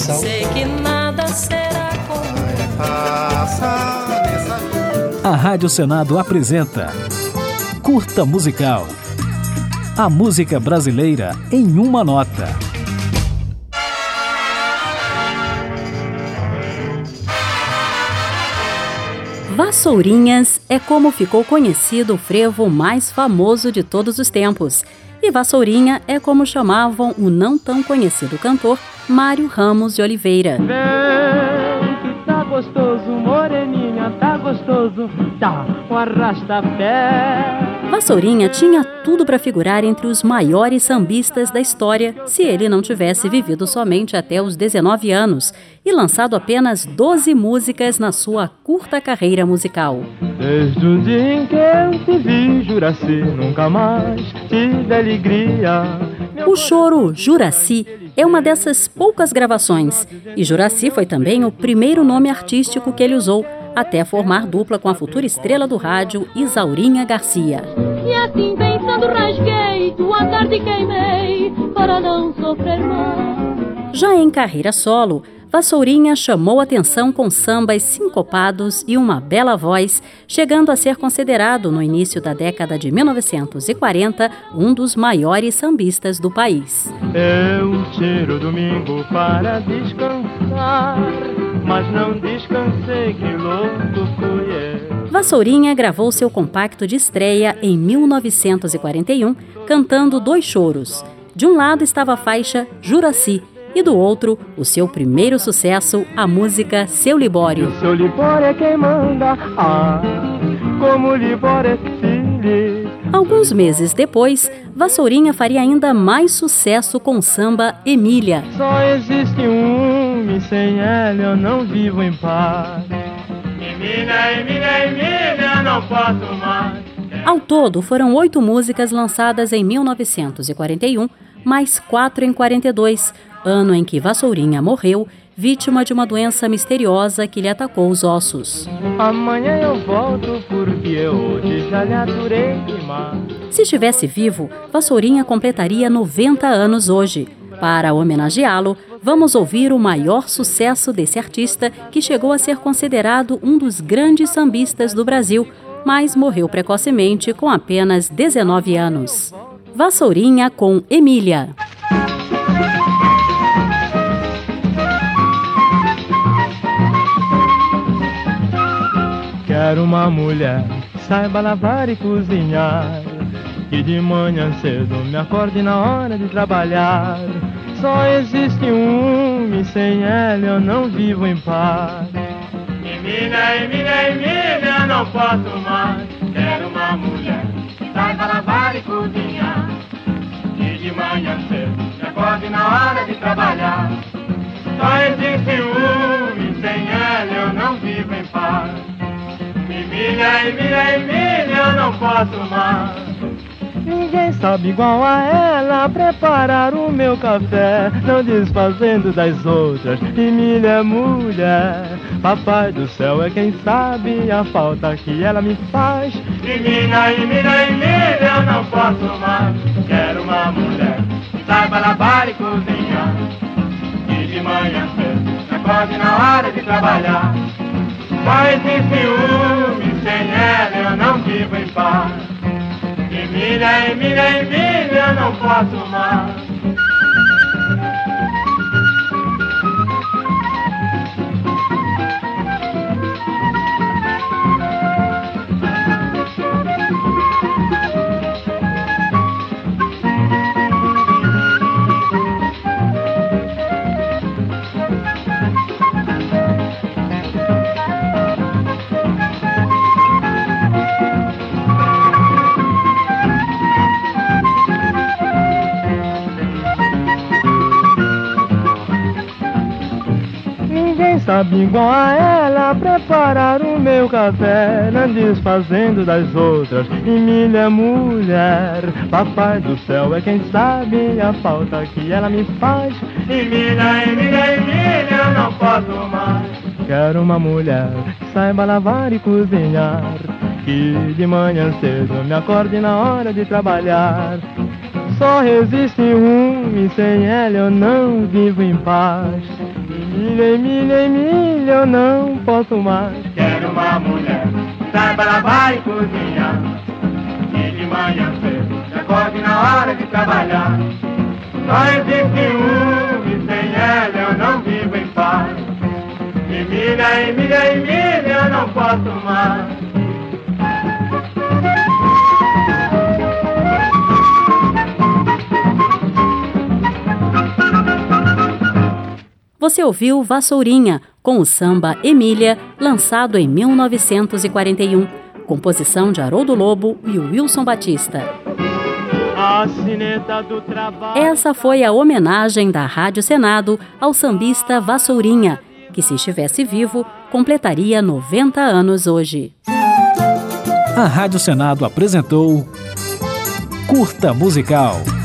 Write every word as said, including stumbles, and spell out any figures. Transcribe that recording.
sal. Sei que nada será como A Rádio Senado apresenta Curta Musical. A música brasileira em uma nota. Vassourinhas é como ficou conhecido o frevo mais famoso de todos os tempos. E Vassourinha é como chamavam o não tão conhecido cantor Mário Ramos de Oliveira. Vem que tá gostoso, moreninha, tá gostoso, tá um arrasta-pé. Vassourinha tinha tudo para figurar entre os maiores sambistas da história se ele não tivesse vivido somente até os dezenove anos e lançado apenas doze músicas na sua curta carreira musical. Desde o dia em que eu te vi, Juraci, nunca mais tive alegria. O choro Juraci é uma dessas poucas gravações, e Juraci foi também o primeiro nome artístico que ele usou, até formar dupla com a futura estrela do rádio, Isaurinha Garcia. E assim pensando rasguei, tua tarde queimei, para não sofrer mais. Já em carreira solo, Vassourinha chamou atenção com sambas sincopados e uma bela voz, chegando a ser considerado, no início da década de mil novecentos e quarenta, um dos maiores sambistas do país. Eu tiro domingo para descansar, mas não descansei, que louco fui eu. Vassourinha gravou seu compacto de estreia em mil novecentos e quarenta e um, cantando dois choros. De um lado estava a faixa Juraci, e do outro, o seu primeiro sucesso, a música Seu Libório. O seu Libório é quem manda, ah, como o Libório é filho. Alguns meses depois, Vassourinha faria ainda mais sucesso com o samba Emília. Só existe um, e sem ela eu não vivo em paz. Emília, Emília, Emília, não posso mais. Ao todo, foram oito músicas lançadas em mil novecentos e quarenta e um, mais quatro em quarenta e dois, ano em que Vassourinha morreu, vítima de uma doença misteriosa que lhe atacou os ossos. Amanhã eu volto porque eu hoje já lhe aturei demais. Se estivesse vivo, Vassourinha completaria noventa anos hoje. Para homenageá-lo, vamos ouvir o maior sucesso desse artista, que chegou a ser considerado um dos grandes sambistas do Brasil, mas morreu precocemente com apenas dezenove anos. Vassourinha com Emília. Quero uma mulher que saiba lavar e cozinhar, que de manhã cedo me acorde na hora de trabalhar. Só existe um, e sem ela eu não vivo em paz. Emília, Emília, Emília, não posso mais. Quero uma mulher que saiba lavar e cozinhar, que de manhã cedo me acorde na hora de trabalhar. Só existe um, e sem ela eu não vivo em paz. Emília, Emília, Emília, eu não posso mais. Ninguém sabe igual a ela preparar o meu café, não desfazendo das outras. Emília é mulher, papai do céu é quem sabe a falta que ela me faz. Emília, Emília, Emília, eu não posso mais. Quero uma mulher que saiba lavar e cozinhar, que de manhã cedo acorde na hora de trabalhar. Só existe um, e sem ela eu não vivo em paz. Emília, Emília, Emília, eu não posso mais. Sabe igual a ela preparar o meu café, não desfazendo das outras. Emília é mulher, papai do céu é quem sabe a falta que ela me faz. Emília, Emília, Emília, eu não posso mais. Quero uma mulher que saiba lavar e cozinhar, que de manhã cedo me acorde na hora de trabalhar. Só existe um, um, e sem ela eu não vivo em paz. Emília, Emília, Emília, eu não posso mais. Quero uma mulher, saiba lavar e cozinhar, e de manhã cedo se acorde na hora de trabalhar. Só existe um, e sem ela eu não vivo em paz. Emília, Emília, Emília, eu não posso mais. Você ouviu Vassourinha, com o samba Emília, lançado em mil novecentos e quarenta e um. Composição de Haroldo Lobo e Wilson Batista. A sineta do trabalho. Essa foi a homenagem da Rádio Senado ao sambista Vassourinha, que, se estivesse vivo, completaria noventa anos hoje. A Rádio Senado apresentou Curta Musical.